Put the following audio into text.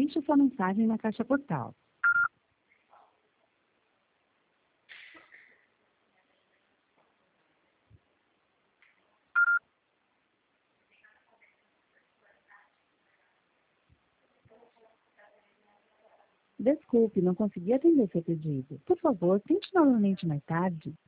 Deixe sua mensagem na caixa postal. Desculpe, não consegui atender seu pedido. Por favor, tente novamente mais tarde.